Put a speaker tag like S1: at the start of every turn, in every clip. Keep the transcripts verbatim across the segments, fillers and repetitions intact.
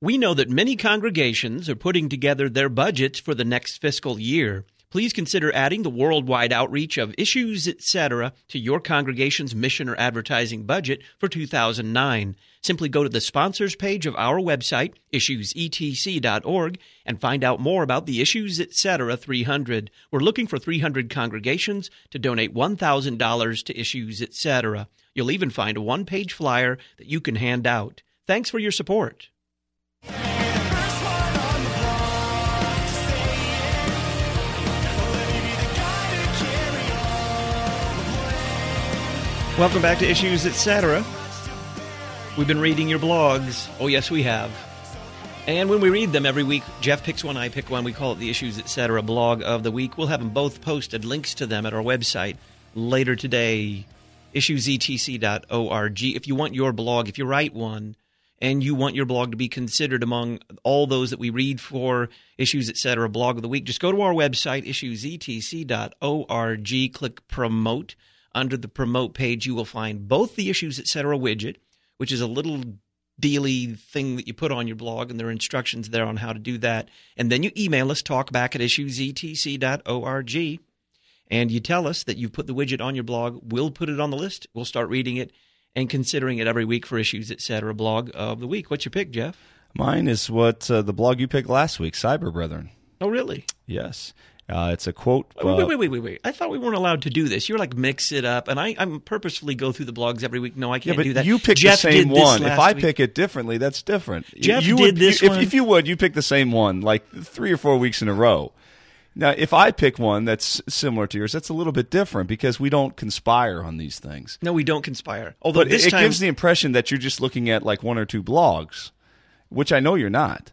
S1: We know that many congregations are putting together their budgets for the next fiscal year. Please consider adding the worldwide outreach of Issues Etc. to your congregation's mission or advertising budget for two thousand nine. Simply go to the sponsors page of our website, issues e t c dot org, and find out more about the Issues Etc. three hundred. We're looking for three hundred congregations to donate one thousand dollars to Issues Etc. You'll even find a one-page flyer that you can hand out. Thanks for your support. Welcome back to Issues Etc. We've been reading your blogs. Oh, yes, we have. And when we read them every week, Jeff picks one, I pick one. We call it the Issues Etc. blog of the week. We'll have them both posted, links to them at our website later today, issues e t c dot org. If you want your blog, if you write one, and you want your blog to be considered among all those that we read for Issues Etc. blog of the week, just go to our website, issues e t c dot org, click Promote. Under the Promote page, you will find both the Issues Etc. widget, which is a little dealy thing that you put on your blog, and there are instructions there on how to do that. And then you email us, talkback at issues e t c dot org, and you tell us that you've put the widget on your blog. We'll put it on the list. We'll start reading it and considering it every week for Issues Etc. blog of the week. What's your pick, Jeff?
S2: Mine is what uh, the blog you picked last week, Cyber Brethren.
S1: Oh, really?
S2: Yes. Uh, it's a quote.
S1: Wait,
S2: uh,
S1: wait, wait, wait, wait, wait. I thought we weren't allowed to do this. You're like, mix it up. And I, I'm purposefully go through the blogs every week. No, I can't
S2: yeah, but
S1: do that.
S2: You pick
S1: Jeff
S2: the same
S1: did this
S2: one. If I
S1: week.
S2: pick it differently, that's different.
S1: Jeff
S2: you
S1: did
S2: would,
S1: this
S2: you,
S1: one.
S2: If, if you would, you pick the same one, like three or four weeks in a row. Now, if I pick one that's similar to yours, that's a little bit different because we don't conspire on these things.
S1: No, we don't conspire. Although
S2: but
S1: this
S2: it,
S1: time,
S2: it gives the impression that you're just looking at like one or two blogs, which I know you're not.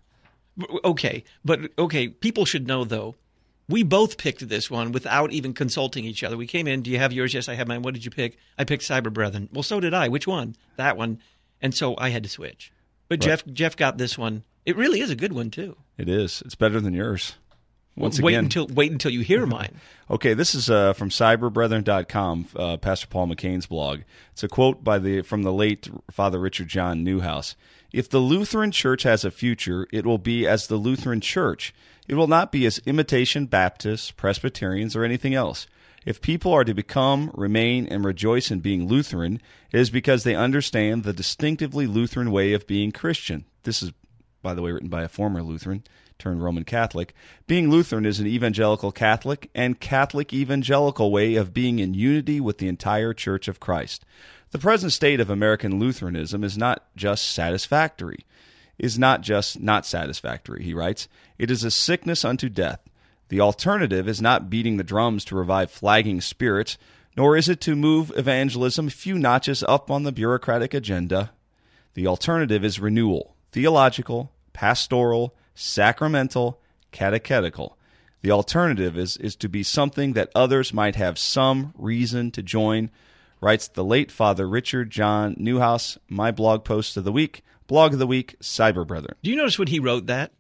S1: Okay, but okay, people should know, though, we both picked this one without even consulting each other. We came in, do you have yours? Yes, I have mine. What did you pick? I picked Cyber Brethren. Well, so did I. Which one? That one. And so I had to switch. But right. Jeff Jeff got this one. It really is a good one, too.
S2: It is. It's better than yours. Once
S1: well, wait
S2: again.
S1: until wait until you hear mine.
S2: Okay, this is uh, from cyber brethren dot com, uh, Pastor Paul McCain's blog. It's a quote by the from the late Father Richard John Newhouse. If the Lutheran Church has a future, it will be as the Lutheran Church. It will not be as imitation Baptists, Presbyterians, or anything else. If people are to become, remain, and rejoice in being Lutheran, it is because they understand the distinctively Lutheran way of being Christian. This is, by the way, written by a former Lutheran turned Roman Catholic. Being Lutheran is an evangelical Catholic and Catholic evangelical way of being in unity with the entire Church of Christ. The present state of American Lutheranism is not just satisfactory, is not just not satisfactory, he writes. It is a sickness unto death. The alternative is not beating the drums to revive flagging spirits, nor is it to move evangelism a few notches up on the bureaucratic agenda. The alternative is renewal, theological, pastoral, sacramental, catechetical. The alternative is, is to be something that others might have some reason to join, writes the late Father Richard John Newhouse, my blog post of the week, blog of the week, Cyber Brethren.
S1: Do you notice when he wrote that?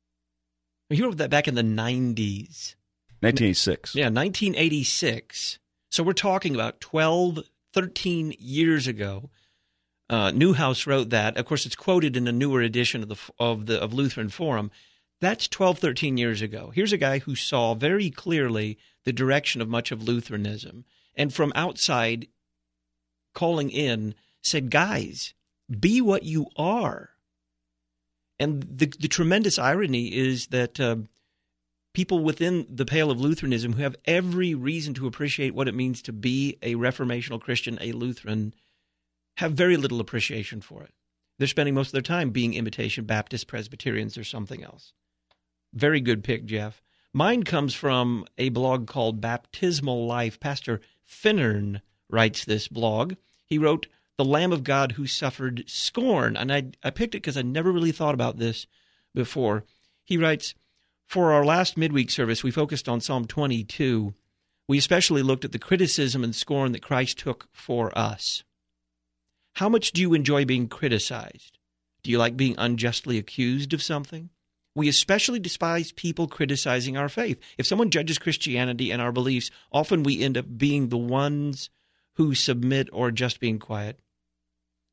S1: He wrote that back in the nineties.
S2: nineteen eighty-six.
S1: Yeah, nineteen eighty-six. So we're talking about twelve, thirteen years ago. Uh, Newhouse wrote that. Of course, it's quoted in a newer edition of the of the of Lutheran Forum. That's twelve, thirteen years ago. Here's a guy who saw very clearly the direction of much of Lutheranism, and from outside, calling in, said, guys, be what you are. And the, the tremendous irony is that uh, people within the pale of Lutheranism who have every reason to appreciate what it means to be a reformational Christian, a Lutheran, have very little appreciation for it. They're spending most of their time being imitation Baptists, Presbyterians, or something else. Very good pick, Jeff. Mine comes from a blog called Baptismal Life. Pastor Finnern writes this blog. He wrote, The Lamb of God Who Suffered Scorn. And I, I picked it because I never really thought about this before. He writes, For our last midweek service, we focused on Psalm twenty-two. We especially looked at the criticism and scorn that Christ took for us. How much do you enjoy being criticized? Do you like being unjustly accused of something? We especially despise people criticizing our faith. If someone judges Christianity and our beliefs, often we end up being the ones who submit or just being quiet.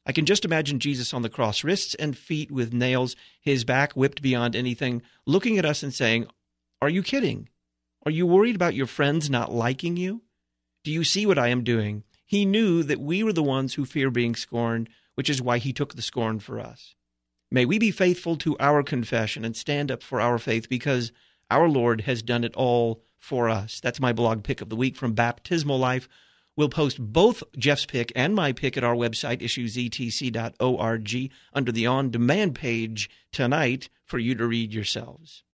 S1: I can just imagine Jesus on the cross, wrists and feet with nails, his back whipped beyond anything, looking at us and saying, "Are you kidding? Are you worried about your friends not liking you? Do you see what I am doing?" He knew that we were the ones who fear being scorned, which is why he took the scorn for us. May we be faithful to our confession and stand up for our faith, because our Lord has done it all for us. That's my blog pick of the week from Baptismal Life. We'll post both Jeff's pick and my pick at our website, issues e t c dot org, under the on-demand page tonight for you to read yourselves.